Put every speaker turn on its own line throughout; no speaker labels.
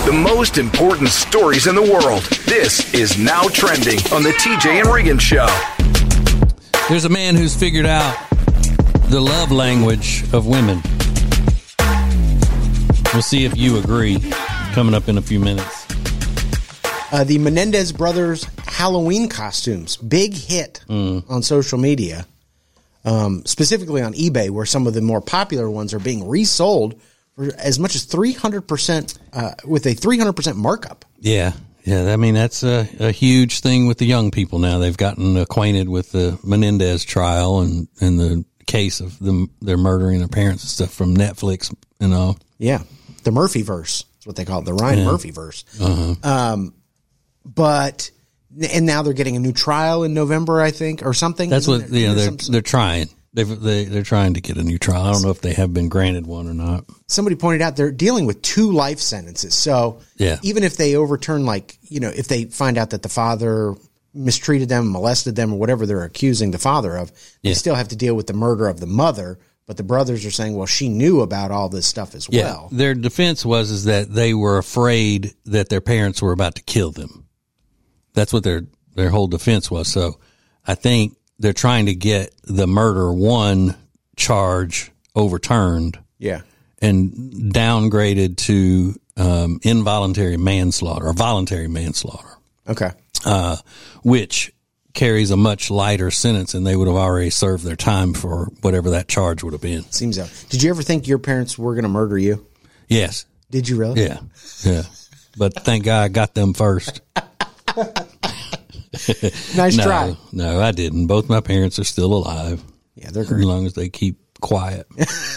The most important stories in the world. This is Now Trending on the TJ and Regan Show.
There's a man who's figured out the love language of women. We'll see if you agree. Coming up in a few minutes.
The Menendez brothers Halloween costumes, big hit on social media, specifically on eBay, where some of the more popular ones are being resold for as much as 300%, with a 300% markup.
Yeah. I mean, that's a huge thing with the young people now. They've gotten acquainted with the Menendez trial and the case of them, they're murdering their parents and stuff from Netflix and all.
Yeah. The Murphyverse is what they call it, the Ryan Murphyverse. And now they're getting a new trial in November, I think, or something.
That's what they're trying. They're trying to get a new trial. I don't know if they have been granted one or not.
Somebody pointed out they're dealing with 2 life sentences. So even if they overturn, if they find out that the father mistreated them, molested them, or whatever they're accusing the father of, they still have to deal with the murder of the mother. But the brothers are saying, well, she knew about all this stuff as well.
Their defense was that they were afraid that their parents were about to kill them. That's what their whole defense was. So I think they're trying to get the murder 1 charge overturned. Yeah. And downgraded to involuntary manslaughter or voluntary manslaughter.
Okay.
Which carries a much lighter sentence, and they would have already served their time for whatever that charge would have been.
Seems so. Did you ever think your parents were going to murder you?
Yes.
Did you really?
Yeah. But thank God I got them first.
Nice try.
No, I didn't. Both my parents are still alive.
Yeah, they're great.
As long as they keep quiet.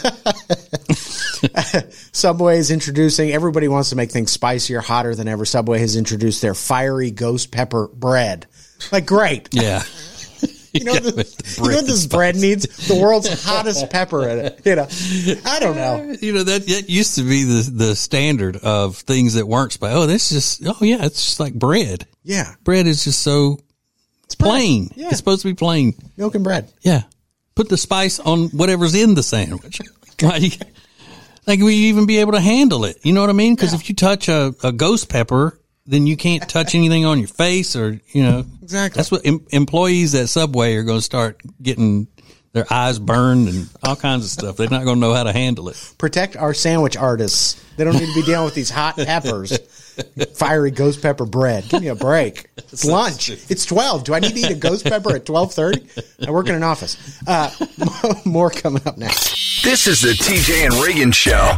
Subway is introducing, everybody wants to make things spicier, hotter than ever. Subway has introduced their fiery ghost pepper bread. Like, great.
Yeah.
You know what this bread needs? The world's hottest pepper in it. I don't know.
That used to be the standard of things that weren't spicy. It's just like bread.
Yeah.
Bread is just it's plain. Yeah. It's supposed to be plain.
Milk and bread.
Yeah. Put the spice on whatever's in the sandwich. Like we even be able to handle it. You know what I mean? Because if you touch a ghost pepper, then you can't touch anything on your face or,
Exactly.
That's what employees at Subway are going to start getting their eyes burned and all kinds of stuff. They're not going to know how to handle it.
Protect our sandwich artists. They don't need to be dealing with these hot peppers. Fiery ghost pepper bread. Give me a break. It's lunch. It's 12. Do I need to eat a ghost pepper at 12:30? I work in an office. More coming up next.
This is the TJ and Regan Show.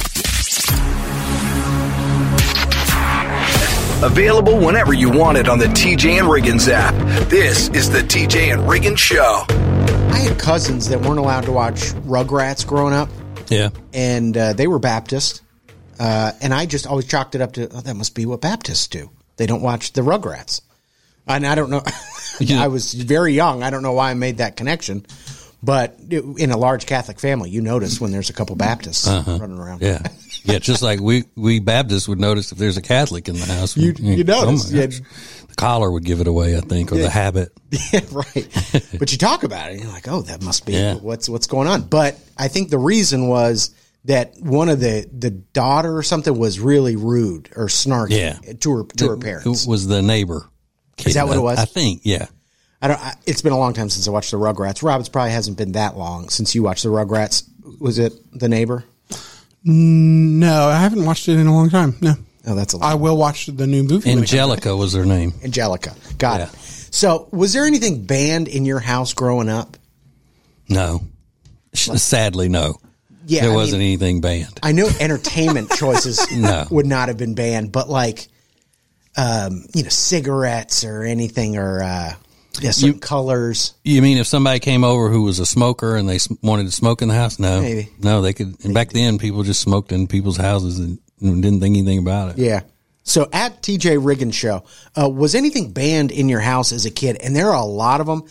Available whenever you want it on the TJ and Regan's app. This is the TJ and Regan Show.
I had cousins that weren't allowed to watch Rugrats growing up.
Yeah. And
they were Baptist. And I just always chalked it up to, that must be what Baptists do. They don't watch the Rugrats. And I don't know. I was very young. I don't know why I made that connection. But in a large Catholic family, you notice when there's a couple Baptists running around.
Yeah. Yeah, just like we Baptists would notice if there's a Catholic in the house.
You notice.
The collar would give it away, I think, or the habit.
Yeah, right. But you talk about it, and you're like, oh, that must be what's going on. But I think the reason was that one of the daughter or something was really rude or snarky to her parents.
It was the neighbor kid.
Is that what it was?
I think, yeah.
It's been a long time since I watched the Rugrats. Rob, it probably hasn't been that long since you watched the Rugrats. Was it the neighbor?
No, I haven't watched it in a long time. No.
Oh, that's a lot.
I will watch the new movie.
Angelica was her name.
Angelica. Got it. So, was there anything banned in your house growing up?
No. Sadly, no.
Yeah,
there wasn't anything banned.
I know entertainment choices would not have been banned, but like, cigarettes or anything or certain colors.
You mean if somebody came over who was a smoker and they wanted to smoke in the house? No.
Maybe.
No, they could. And back then, people just smoked in people's houses and didn't think anything about it.
Yeah. So at TJ Regan Show, was anything banned in your house as a kid? And there are a lot of them.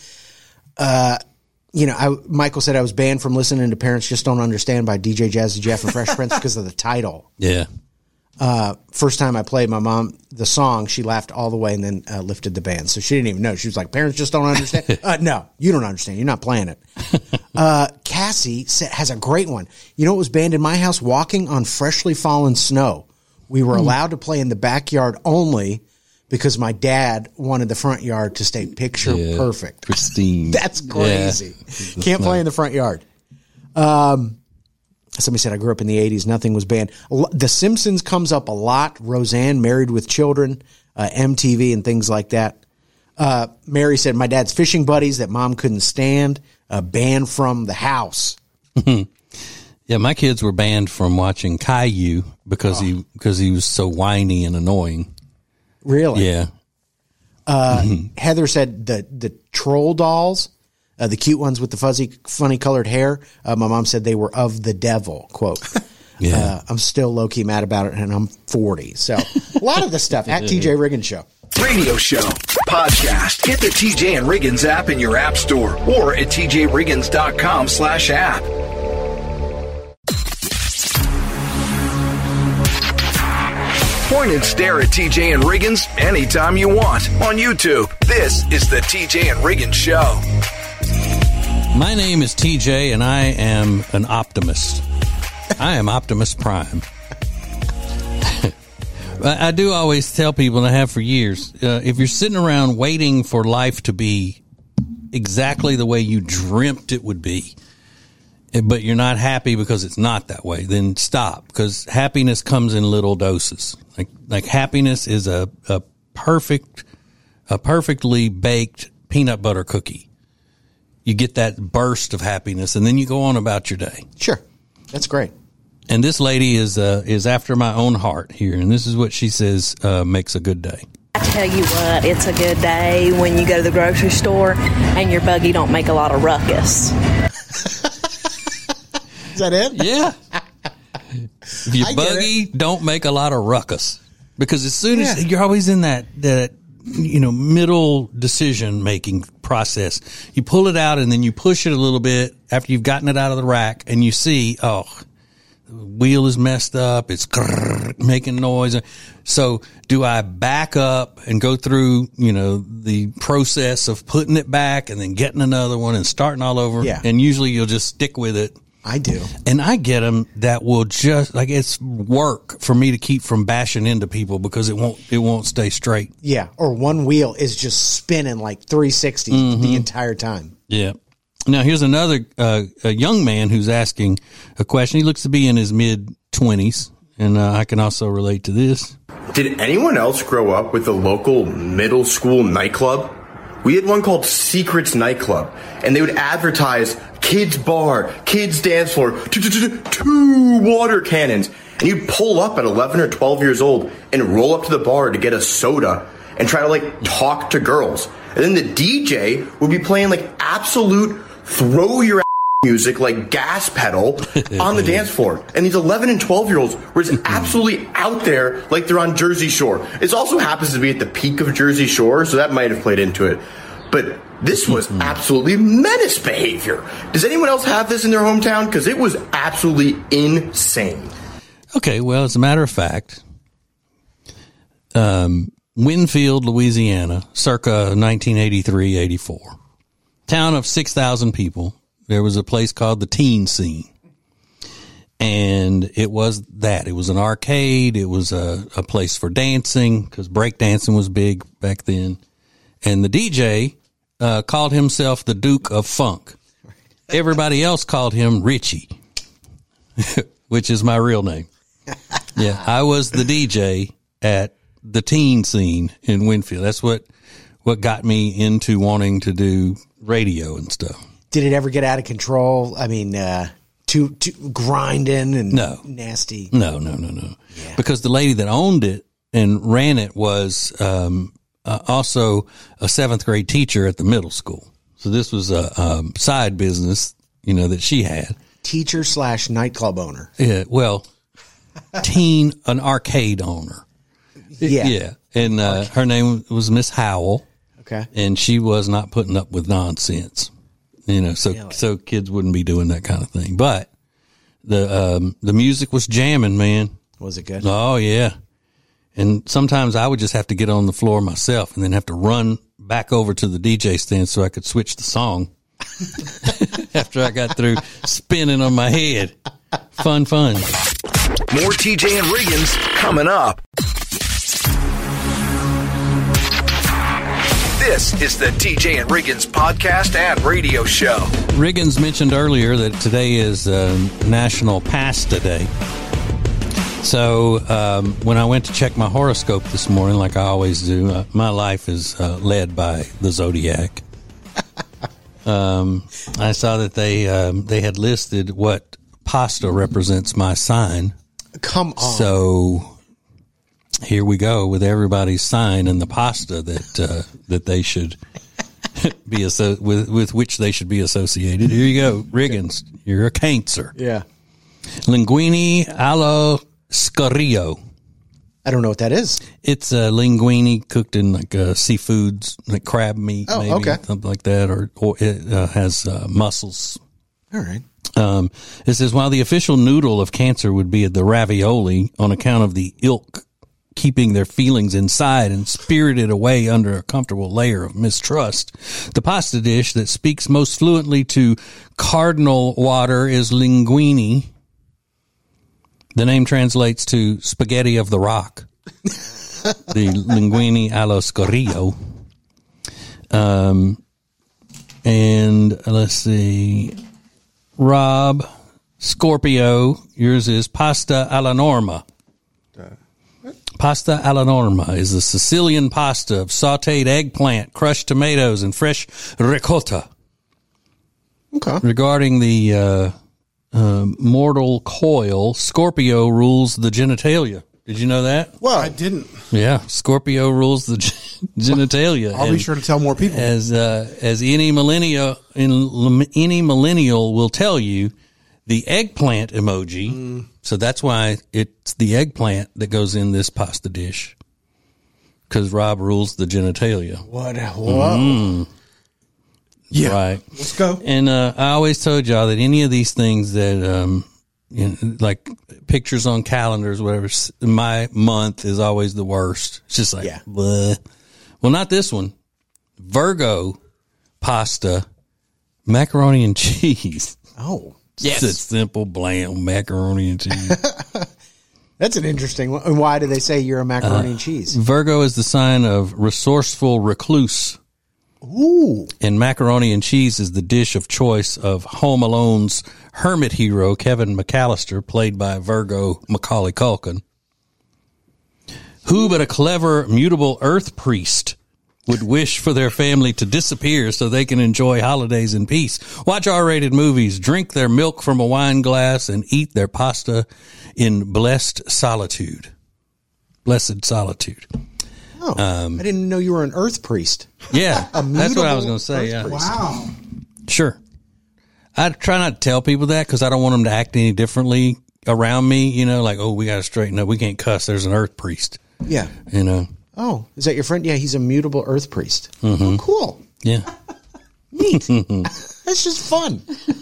Michael said I was banned from listening to Parents Just Don't Understand by DJ Jazzy Jeff and Fresh Prince because of the title.
Yeah.
First time I played my mom the song, she laughed all the way and then lifted the band. So she didn't even know. She was like, Parents Just Don't Understand. No, you don't understand. You're not playing it. Cassie has a great one. You know what was banned in my house? Walking on freshly fallen snow. We were allowed to play in the backyard only because my dad wanted the front yard to stay picture perfect.
Pristine.
That's crazy. Yeah. Can't play in the front yard. Somebody said I grew up in the 80s. Nothing was banned. The Simpsons comes up a lot. Roseanne, Married with Children, MTV and things like that. Mary said my dad's fishing buddies that mom couldn't stand, banned from the house.
Yeah, my kids were banned from watching Caillou because he was so whiny and annoying.
Really?
Yeah.
Heather said the troll dolls, the cute ones with the fuzzy, funny colored hair. My mom said they were of the devil, quote.
Yeah.
I'm still low-key mad about it, and I'm 40. So a lot of the stuff at TJ Riggins Show.
Radio show, podcast. Get the TJ and Riggins app in your app store or at tjriggins.com/app. Point and stare at TJ and Riggins anytime you want on YouTube. This is the TJ and Riggins Show.
My name is TJ, and I am an optimist. I am Optimus Prime. I do always tell people, and I have for years, if you're sitting around waiting for life to be exactly the way you dreamt it would be, but you're not happy because it's not that way, then stop, because happiness comes in little doses. Like happiness is a perfectly baked peanut butter cookie. You get that burst of happiness, and then you go on about your day.
Sure. That's great.
And this lady is after my own heart here, and this is what she says makes a good day.
I tell you what, it's a good day when you go to the grocery store and your buggy don't make a lot of ruckus.
Is that it?
Yeah. If your buggy don't make a lot of ruckus. Because as soon as you're always in that middle decision making process, you pull it out and then you push it a little bit after you've gotten it out of the rack, and you see, the wheel is messed up, it's making noise. So do I back up and go through, the process of putting it back and then getting another one and starting all over?
Yeah.
And usually you'll just stick with it.
I do.
And I get them that will just, it's work for me to keep from bashing into people because it won't stay straight.
Yeah. Or one wheel is just spinning like 360 the entire time.
Yeah. Now, here's another a young man who's asking a question. He looks to be in his mid-20s, and I can also relate to this.
Did anyone else grow up with a local middle school nightclub? We had one called Secrets Nightclub, and they would advertise kids bar, kids dance floor, 2 water cannons. And you'd pull up at 11 or 12 years old and roll up to the bar to get a soda and try to talk to girls. And then the DJ would be playing absolute throw your music like gas pedal on the dance floor. And these 11 and 12-year-olds were just absolutely out there like they're on Jersey Shore. It also happens to be at the peak of Jersey Shore, so that might have played into it. But this was absolutely menace behavior. Does anyone else have this in their hometown? Because it was absolutely insane.
Okay, well, as a matter of fact, Winfield, Louisiana, circa 1983-84. Town of 6,000 people. There was a place called the Teen Scene. And it was that. It was an arcade. It was a place for dancing because breakdancing was big back then. And the DJ called himself the Duke of Funk. Everybody else called him Richie, which is my real name. Yeah, I was the DJ at the Teen Scene in Winfield. That's what got me into wanting to do radio and stuff.
Did it ever get out of control? I mean, too grinding and nasty.
No. Yeah. Because the lady that owned it and ran it was also a seventh grade teacher at the middle school. So this was a side business, that she had.
Teacher / nightclub owner.
Yeah, well, an arcade owner. Yeah. And her name was Miss Howell.
Okay.
And she was not putting up with nonsense. So kids wouldn't be doing that kind of thing. But the music was jamming, man.
Was it good?
Oh, yeah. And sometimes I would just have to get on the floor myself and then have to run back over to the DJ stand so I could switch the song after I got through spinning on my head. Fun.
More TJ and Riggins coming up. This is the TJ and Riggins podcast and radio show.
Riggins mentioned earlier that today is National Pasta Day. So when I went to check my horoscope this morning, like I always do, my life is led by the zodiac. I saw that they had listed what pasta represents my sign.
Come on.
So here we go with everybody's sign and the pasta that they should be with which they should be associated. Here you go, Riggins. You're a Cancer.
Yeah.
Linguine allo scorio.
I don't know what that is.
It's a linguine cooked in like seafoods, like crab meat, maybe something like that, or it has mussels.
All right.
It says, while the official noodle of Cancer would be the ravioli on account of the ilk keeping their feelings inside and spirited away under a comfortable layer of mistrust, the pasta dish that speaks most fluently to cardinal water is linguine. The name translates to spaghetti of the rock. The linguine allo scorio. And let's see. Rob, Scorpio, yours is pasta alla norma. Pasta alla norma is the Sicilian pasta of sautéed eggplant, crushed tomatoes, and fresh ricotta.
Okay.
Regarding the mortal coil, Scorpio rules the genitalia. Did you know that?
Well, I didn't.
Yeah, Scorpio rules the genitalia.
I'll be sure to tell more people.
As any millennial will tell you, the eggplant emoji. So that's why it's the eggplant that goes in this pasta dish. Because Rob rules the genitalia.
What? Whoa.
Yeah.
Right.
Let's go.
And I always told y'all that any of these things that, like pictures on calendars, whatever, my month is always the worst. It's just like, bleh. Well, not this one. Virgo pasta, macaroni and cheese.
Oh.
Yes. It's simple, bland macaroni and cheese.
That's an interesting one. And why do they say you're a macaroni and cheese?
Virgo is the sign of resourceful recluse.
Ooh.
And macaroni and cheese is the dish of choice of Home Alone's hermit hero, Kevin McAllister, played by Virgo Macaulay Culkin. Who but a clever, mutable earth priest would wish for their family to disappear so they can enjoy holidays in peace, watch R-rated movies, drink their milk from a wine glass, and eat their pasta in blessed solitude. Blessed solitude.
Oh, I didn't know you were an earth priest.
Yeah, that's what I was going to say. Yeah.
Wow.
Sure. I try not to tell people that because I don't want them to act any differently around me. You know, like, oh, we got to straighten up. We can't cuss. There's an earth priest.
Yeah.
You know.
Oh, is that your friend? Yeah, he's a mutable earth priest.
Mm-hmm.
Oh, cool.
Yeah.
Neat. That's just fun.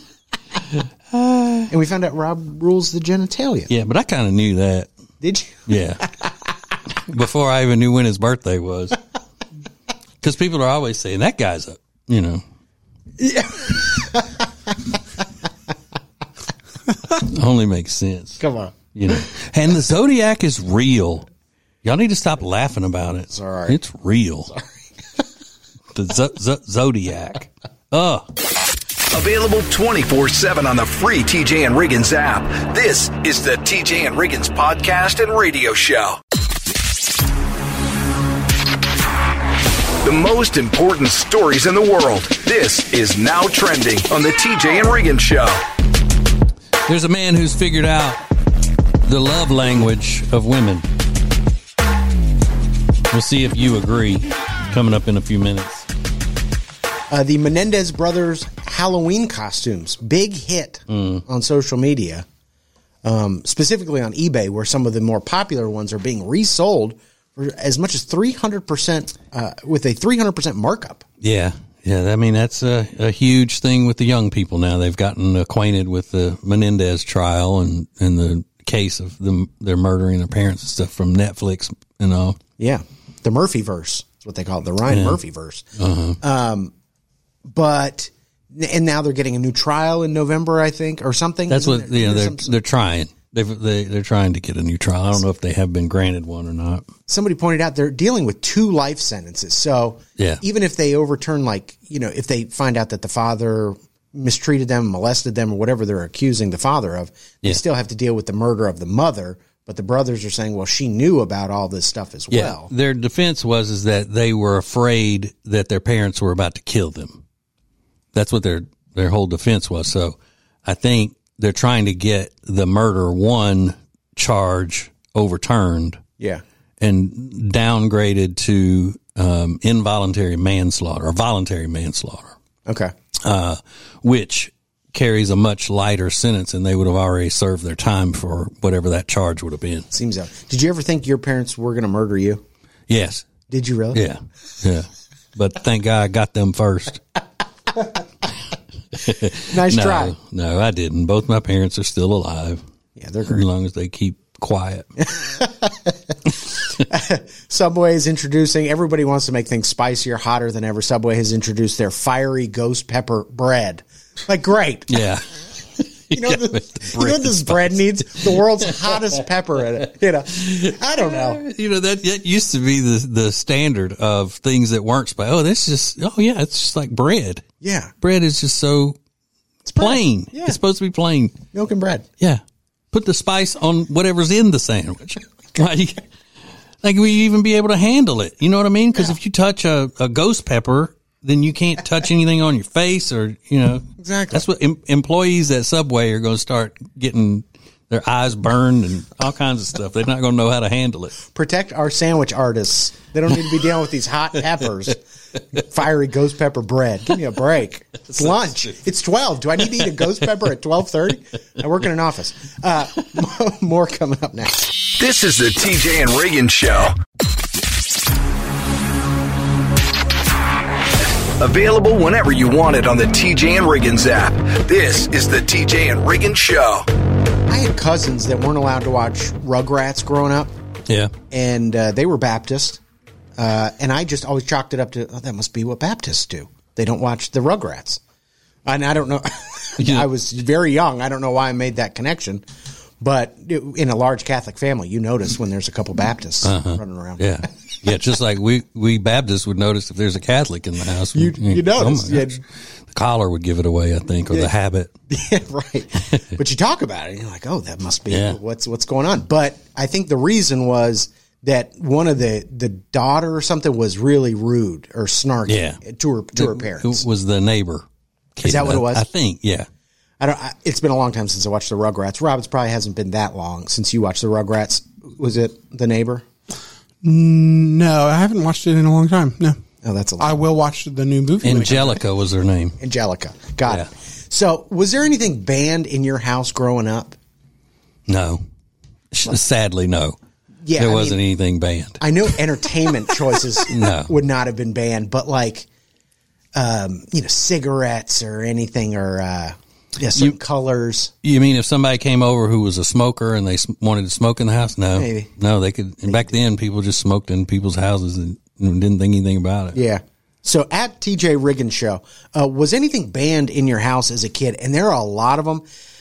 And we found out Rob rules the genitalia.
Yeah, but I kind of knew that.
Did you?
Yeah. Before I even knew when his birthday was. Because people are always saying, that guy's a, you know.
Yeah.
Only makes sense.
Come on.
You know. And the Zodiac is real. Y'all need to stop laughing about it.
Sorry.
It's real.
Sorry.
The Zodiac.
Available 24/7 on the free TJ and Riggins app. This is the TJ and Riggins podcast and radio show. The most important stories in the world. This is Now Trending on the TJ and Riggins show.
There's a man who's figured out the love language of women. We'll see if you agree. Coming up in a few minutes.
The Menendez brothers Halloween costumes, big hit on social media, specifically on eBay, where some of the more popular ones are being resold for as much as 300%, with a 300% markup.
Yeah. Yeah. I mean, that's a huge thing with the young people now. They've gotten acquainted with the Menendez trial and the case of them, they're murdering their parents and stuff from Netflix and all.
Yeah. The Murphyverse is what they call it, the Ryan Murphyverse. And now they're getting a new trial in November, I think, or something.
That's what they're trying. They're trying to get a new trial. I don't know if they have been granted one or not.
Somebody pointed out they're dealing with 2 life sentences. So even if they overturn, like, if they find out that the father mistreated them, molested them, or whatever they're accusing the father of, they still have to deal with the murder of the mother. But the brothers are saying, well, she knew about all this stuff as well.
Their defense was that they were afraid that their parents were about to kill them. That's what their whole defense was. So I think they're trying to get the murder 1 charge overturned.
Yeah.
And downgraded to involuntary manslaughter or voluntary manslaughter.
Okay.
Which carries a much lighter sentence, and they would have already served their time for whatever that charge would have been.
Seems so. Did you ever think your parents were going to murder you?
Yes.
Did you really?
Yeah. Yeah. But thank God I got them first.
Nice try.
No, I didn't. Both my parents are still alive.
Yeah, they're great.
As long as they keep quiet.
Subway is introducing, everybody wants to make things spicier, hotter than ever. Subway has introduced their fiery ghost pepper bread. Like, great.
Yeah.
You know what this bread needs? The world's hottest pepper in it. I don't know.
That used to be the standard of things that weren't spicy. Oh, it's just like bread.
Yeah.
Bread is just it's plain.
Yeah.
It's supposed to be plain.
Milk and bread.
Yeah. Put the spice on whatever's in the sandwich. Like we even be able to handle it. You know what I mean? Because if you touch a ghost pepper, then you can't touch anything on your face or,
Exactly.
That's what employees at Subway are going to start getting their eyes burned and all kinds of stuff. They're not going to know how to handle it.
Protect our sandwich artists. They don't need to be dealing with these hot peppers. Fiery ghost pepper bread. Give me a break. It's lunch. It's 12. Do I need to eat a ghost pepper at 12:30? I work in an office. More coming up next.
This is the TJ and Reagan Show. Available whenever you want it on the TJ and Riggins app. This is the TJ and Riggins Show.
I had cousins that weren't allowed to watch Rugrats growing up.
Yeah. And
they were Baptist. And I just always chalked it up to, that must be what Baptists do. They don't watch the Rugrats. And I don't know. I was very young. I don't know why I made that connection. But in a large Catholic family, you notice when there's a couple Baptists running around.
Yeah. Yeah, just like we Baptists would notice if there's a Catholic in the house.
You notice.
The collar would give it away, I think, or the habit.
Yeah, right. But you talk about it, and you're like, oh, that must be what's going on. But I think the reason was that one of the daughter or something was really rude or snarky to her parents.
Who was the neighbor kid.
Is that what it was?
I think, yeah.
It's been a long time since I watched the Rugrats. Rob, it probably hasn't been that long since you watched the Rugrats. Was it the neighbor?
No, I haven't watched it in a long time. No.
Oh, that's a lot.
I will watch the new movie.
Angelica was her name.
Angelica. Got it. So, was there anything banned in your house growing up?
No. Sadly, no.
Yeah,
there wasn't anything banned.
I know entertainment choices would not have been banned, but like, cigarettes or anything or certain colors.
You mean if somebody came over who was a smoker and they wanted to smoke in the house? No.
Maybe.
No, they could. And back then, people just smoked in people's houses and didn't think anything about it.
Yeah. So at TJ Riggins Show, was anything banned in your house as a kid? And there are a lot of them.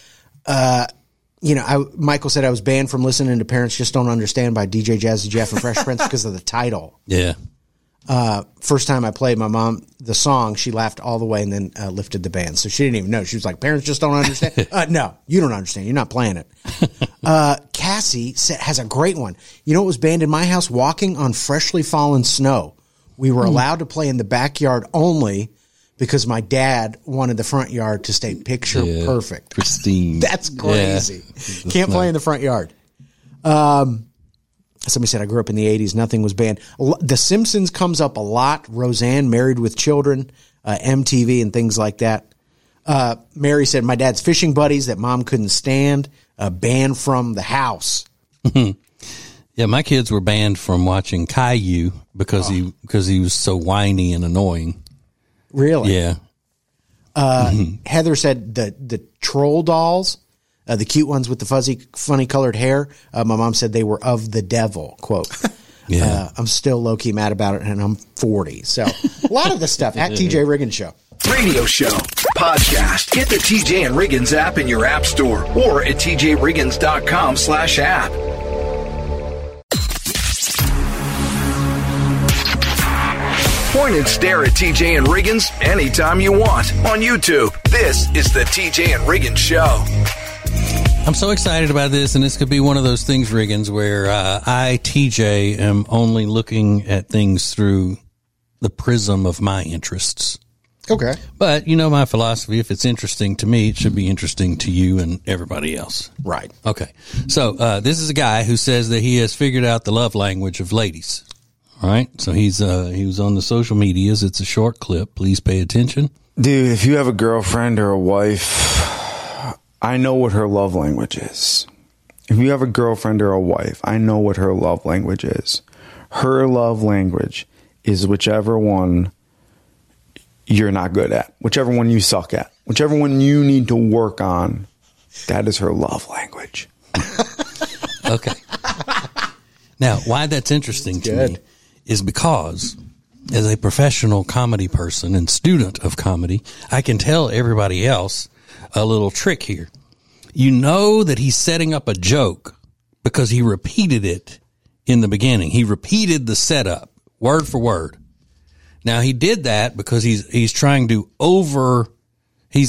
Michael said I was banned from listening to Parents Just Don't Understand by DJ Jazzy Jeff and Fresh Prince because of the title.
Yeah.
First time I played my mom the song, she laughed all the way and then lifted the band. So she didn't even know. She was like, Parents Just Don't Understand. No, you don't understand. You're not playing it. Cassie has a great one. You know what was banned in my house? Walking on freshly fallen snow. We were allowed to play in the backyard only because my dad wanted the front yard to stay picture perfect.
Pristine.
That's crazy. Yeah. Can't play in the front yard. Somebody said I grew up in the 80s. Nothing was banned. The Simpsons comes up a lot. Roseanne, Married with Children, MTV and things like that. Mary said my dad's fishing buddies that mom couldn't stand, banned from the house.
Yeah, my kids were banned from watching Caillou because he was so whiny and annoying.
Really?
Yeah.
Heather said the troll dolls, the cute ones with the fuzzy, funny colored hair. My mom said they were of the devil, quote.
Yeah.
I'm still low-key mad about it, and I'm 40. So a lot of the stuff at TJ Riggins Show.
radio show, podcast. Get the TJ and Riggins app in your app store or at tjriggins.com/app. Point and stare at TJ and Riggins anytime you want on YouTube. This is the TJ and Riggins Show.
I'm so excited about this, and this could be one of those things, Riggins, where I, TJ, am only looking at things through the prism of my interests.
Okay.
But you know my philosophy, if it's interesting to me, it should be interesting to you and everybody else.
Right.
Okay. So this is a guy who says that he has figured out the love language of ladies. All right. So he was on the social medias. It's a short clip. Please pay attention.
Dude, if you have a girlfriend or a wife, I know what her love language is. If you have a girlfriend or a wife, I know what her love language is. Her love language is whichever one you're not good at, whichever one you suck at, whichever one you need to work on. That is her love language.
Okay. Now, why that's interesting to me is because as a professional comedy person and student of comedy, I can tell everybody else a little trick here. You know that he's setting up a joke because he repeated it in the beginning. He repeated the setup word for word. Now he did that because he's trying to he's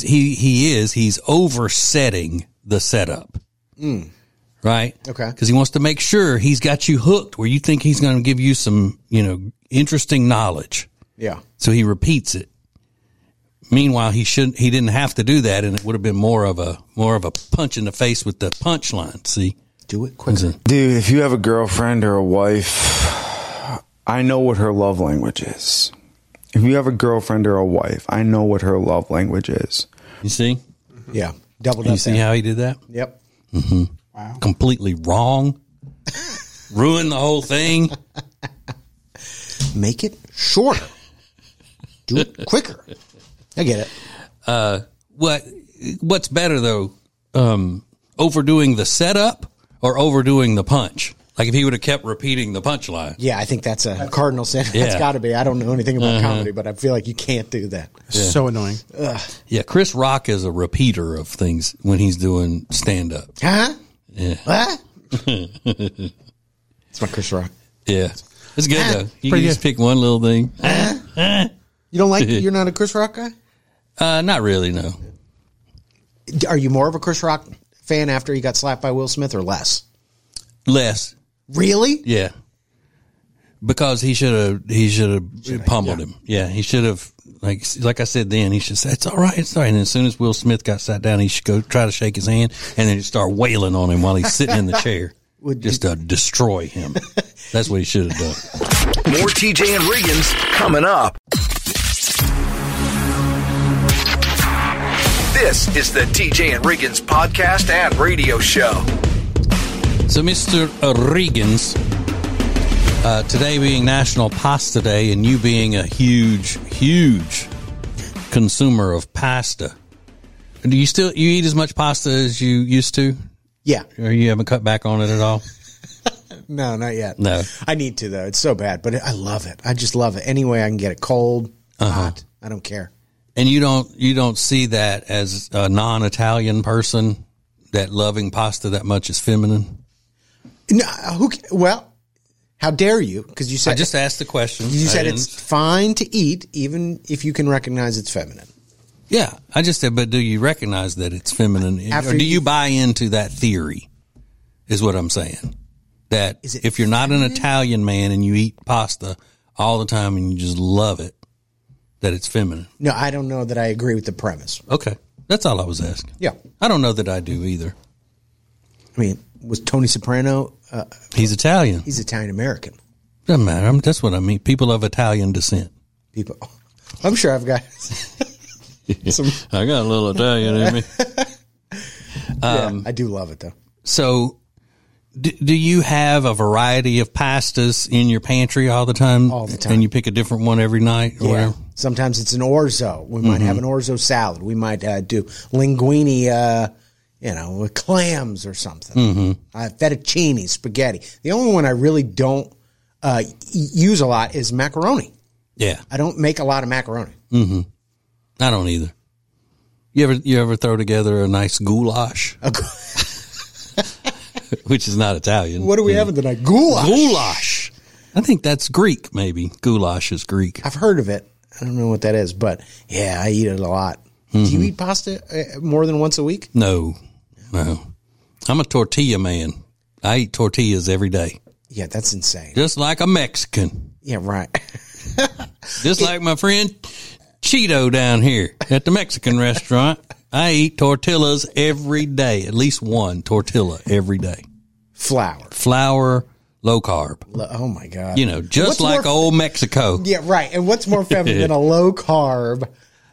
oversetting the setup. Right?
Okay.
Because he wants to make sure he's got you hooked where you think he's going to give you some, interesting knowledge.
Yeah.
So he repeats it. Meanwhile, he didn't have to do that, and it would have been more of a punch in the face with the punchline. See?
Do it quicker.
Dude, if you have a girlfriend or a wife, I know what her love language is. If you have a girlfriend or a wife, I know what her love language is.
You see?
Yeah. Doubled up.
You see how he did that?
Yep.
Mm-hmm. Wow. Completely wrong. Ruined the whole thing.
Make it shorter. Do it quicker. I get it.
What's better though? Overdoing the setup or overdoing the punch? Like if he would have kept repeating the punchline.
Yeah, I think that's a cardinal sin.
Yeah.
That's got to be. I don't know anything about comedy, but I feel like you can't do that.
Yeah. So annoying.
Yeah, Chris Rock is a repeater of things when he's doing stand-up.
Huh?
Yeah.
What? It's my Chris Rock.
Yeah. It's good, though. You can just pick one little thing.
You don't like, you're not a Chris Rock guy?
Not really, no.
Are you more of a Chris Rock fan after he got slapped by Will Smith or less?
Less.
Really?
Yeah. Because he should have pummeled him. Yeah, he should have, like I said then, he should say, it's all right, it's all right. And as soon as Will Smith got sat down, he should go try to shake his hand and then start wailing on him while he's sitting in the chair. Just to destroy him. That's what he should have done.
More TJ and Riggins coming up. This is the TJ and Riggins podcast and radio show.
So, Mr. Riggins, today being National Pasta Day and you being a huge consumer of pasta, do you eat as much pasta as you used to?
Yeah.
Or you haven't cut back on it at all?
No, not yet.
No.
I need to, though. It's so bad, but I love it. I just love it. Any way I can get it cold, hot, I don't care. And
you don't see that as a non-Italian person, that loving pasta that much is feminine?
No, well, how dare you? Because you said,
I just asked the question.
You said it's fine to eat, even if you can recognize it's feminine.
Yeah, I just said, but do you recognize that it's feminine? Or do you buy into that theory, is what I'm saying? That if you're not an Italian man and you eat pasta all the time and you just love it, that it's feminine? No,
I don't know that I agree with the premise.
Okay, that's all I was asking.
Yeah.
I don't know that I do either.
I mean, was Tony Soprano...
he's Italian.
He's Italian-American.
Doesn't matter. That's what I mean. People of Italian descent.
People. I'm sure I've got...
I got a little Italian in me.
Yeah, I do love it, though.
So, do you have a variety of pastas in your pantry all the time?
All the time.
And you pick a different one every night? Or whatever?
Sometimes it's an orzo. We might have an orzo salad. We might do linguine, with clams or something. Fettuccine, spaghetti. The only one I really don't use a lot is macaroni.
Yeah.
I don't make a lot of macaroni.
I don't either. You ever throw together a nice goulash? Which is not Italian.
What are we having tonight? Goulash.
Goulash. I think that's Greek, maybe. Goulash is Greek.
I've heard of it. I don't know what that is, but yeah, I eat it a lot. Do you eat pasta more than once a week?
No. I'm a tortilla man. I eat tortillas every day.
Yeah, that's insane.
Just like a Mexican.
Yeah, right.
Just like my friend Cheeto down here at the Mexican restaurant. I eat tortillas every day, at least one tortilla every day. Flour, low carb.
Oh, my God.
You know, just what's like old Mexico.
Yeah, right. And what's more feminine than a low carb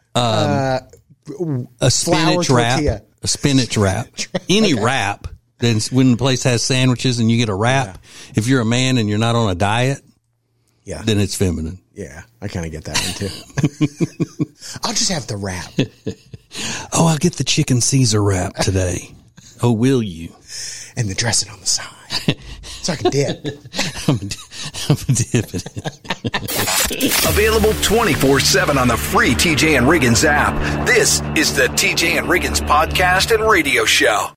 a spinach wrap? A spinach wrap. Any wrap. Then when the place has sandwiches and you get a wrap, if you're a man and you're not on a diet, then it's feminine.
Yeah, I kind of get that one too. I'll just have the wrap.
Oh, I'll get the chicken Caesar wrap today. Oh, will you?
And the dressing on the side. So I can dip.
I'm dipping it.
Available 24/7 on the free TJ and Riggins app. This is the TJ and Riggins podcast and radio show.